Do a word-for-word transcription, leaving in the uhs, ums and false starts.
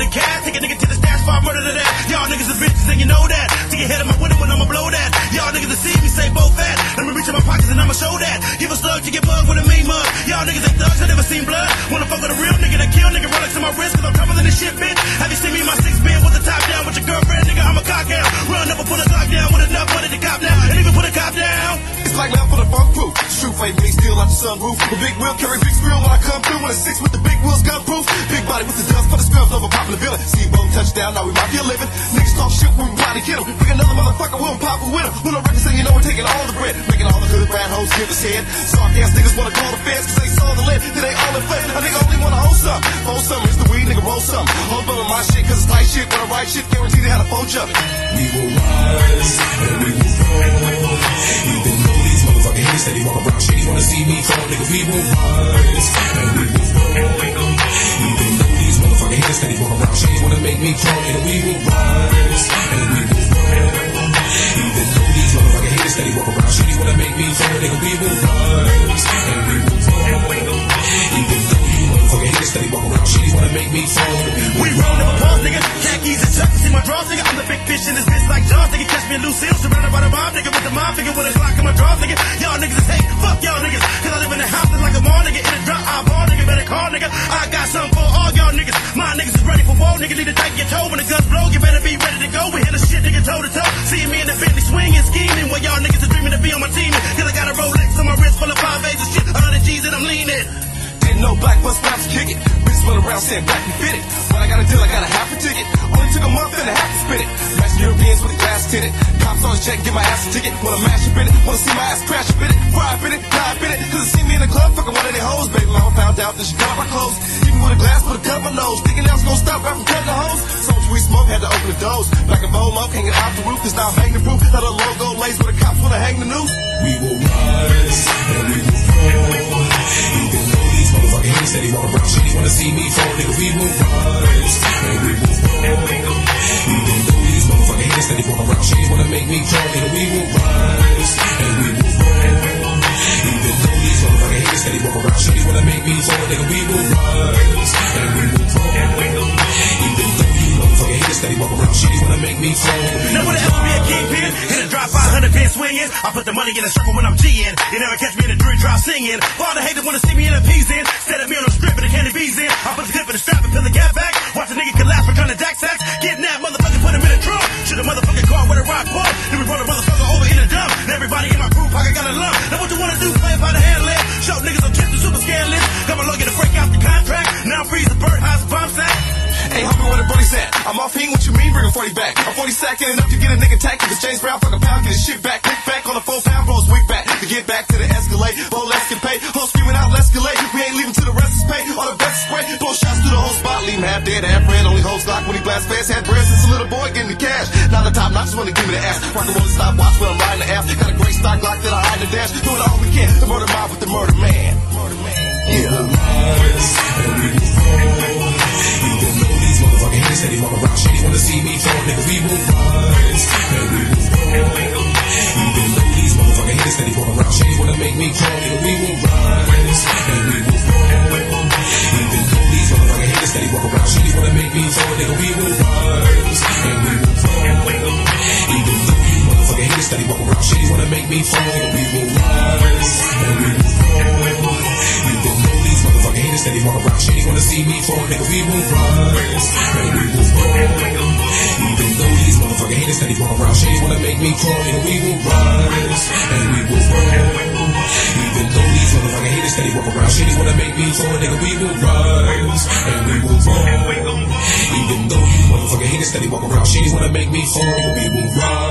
the cash, take a nigga to the stash, far murder to that. Y'all niggas are bitches and you know that. To get head of my window when I'ma blow that. Y'all niggas that see me say both fat. Let me reach in my pockets and I'ma show that. Give a slug to get bugged with a mean mug. Y'all niggas ain't thugs, I never seen blood. Wanna fuck with a real nigga that kill nigga, Rolex on my wrist, cause I'm tougher than this shit, bitch. Have you seen me in my six band with the top down with your girlfriend, nigga? I'm a cock down. Run up and put a clock down with enough money to cop down. And even put a cop down. It's like love for the funk proof. Shoot fake me, steal out the sunroof. The big wheel carry big screw when I come through. With a six with the big wheels gun proof. Big body with the dust for the scrubs over popping the villain. Steamboat touchdown, now we might be a living. Niggas talk shit when we try to get them. Bring another motherfucker, we'll pop a winner. When I record say you know we're taking all the bread. Making all the hood rat hoes give us head. Soft ass niggas wanna call the feds cause they saw the lead. Then they all in flesh. A nigga only wanna hold some. Hold some, it's the weed, nigga roll some. Hold on to my shit cause it's tight shit. When I write shit, guarantee they had a phone jump. We will rise and we will fall. Even though these motherfucking haters steady walk around shit, you wanna see me fall, nigga, we will rise and we will fall. Even though these motherfucking haters steady walk around shit, you wanna make me fall, nigga, we will rise and we will fall. Even though these motherfucking haters steady walk around shit, you wanna make me fall, nigga, we will rise and we will fall. Even though you motherfucking haters steady walk around shit, you wanna make me fall, nigga, we will We roll never pause, nigga. Khakis and chucks, see my drawers, nigga. I'm the big fish in this bitch like Jaws, nigga. Catch me in Lucille, surrounded by the mob, nigga. With the mob figure with a Glock in my drawers, nigga. Y'all niggas is hate, fuck y'all niggas. Cause I live in the house that's like a mall, nigga. In a drop, I ball, nigga. Better call, nigga. I got something for all y'all niggas. My niggas is ready for war, nigga. Need to tighten your toe when the guns blow. You better be ready to go. We hit a shit, nigga, toe to toe. See me in the Bentley swinging, scheming. While y'all niggas is dreaming to be on my team. Cause I got a Rolex on my wrist full of five A's and shit. one hundred G's and I'm leaning. Didn't know black bus stops kick it. Bitch run around saying black and fit it. When I got a deal, I got a half a ticket. Only took a month and a half to spin it. Matching Europeans with a glass tinted. Cops always check, get my ass a ticket. Wanna mash up in it, wanna see my ass crash up in it. Fry up in it, die up in it. Cause they see me in the club, fucking one of their hoes. Baby mama found out that she cut my clothes. Even with a glass, put a cut my nose. Thinking that was gonna stop right from cutting the hose. So much we smoke, had to open the doors. Black and bowl up, hanging out the roof. Cause now I'm hanging the proof. Not a logo lays where the cops wanna hang the noose. We will rise and we will fall. Even though these motherfucking haters steady walk around shit, you wanna see me fall, nigga, we will rise and we will fall. Even though these motherfucking haters steady walk around shit, you wanna make me fall, nigga, we will rise and we will fall. Even though these motherfucking haters steady walk around shit, you wanna make me fall, nigga, we will rise and we will fall. Even though you motherfucking haters steady walk around shit, you wanna make me fall. Now what the hell be a kingpin? Hit a drop five hundred pin swinging. I put the money in a circle when I'm G-in. You never catch me in a dream drop singing. All the haters wanna see me in a peas in. Instead of me on a strip and a candy bees in. I put the dip in the strap and peel the gap back. Watch a nigga collapse for trying to jack sacks. Getting that motherfucker, put him in a trunk. Shoot a motherfucking car with a rock pull. Then we run a motherfucker over in a dump. And everybody in my crew pocket got a lump. Now what you wanna do? Play by the handle. Show niggas I'm the super scandalous. Got my lawyer to break out the contract. Now I'm freeze the bird house bomb sack. Hey, homie, where the buddy's at? I'm off heat, what you mean, bring a forty back? A forty sack ain't enough to get a nigga tacked. If it's James Brown, fuck a pound, get his shit back. Kick back on the four pound bros, wig back. To get back to the Escalade, bowl escapade. Whole screaming out, let's escalate. We ain't leaving till the rest is paid. All the best spray, blow shots through the whole spot. Leave him half dead, half red, only holds Glock when he blast fast. Had bread since a little boy getting the cash. Now the top notch wanna give me the ass. Rock and roll the stop watch when I'm riding the ass. Got a great stock Glock that I hide in the dash. Doing all we can to murder mob with the murder man. Murder man. Yeah. We will rise and we will fall. Even though these motherfucking haters steady walk around shit, you wanna see me fall, nigga, we will rise and we will fall. Even though these motherfucking haters steady walk around shit, you wanna make me fall, nigga, we will rise and we will fall. Even though these motherfucking haters steady walk around shit, you wanna make me fall, nigga, we will rise and we will fall. Even though you motherfucking haters steady walk around shit, you wanna make me fall, nigga, we will rise and we will fall. Even though these motherfucking haters steady walk around shit, you wanna see me fall, nigga, we will rise and we will fall. Even though these motherfucking haters steady walk around shit, you wanna make me fall, nigga, we will rise and we will fall. Even though these motherfucking haters steady walk around shit, you wanna make me fall, nigga, we will rise and we will fall. Even though you motherfucking haters steady walk around shit, you wanna make me fall, nigga, we will rise.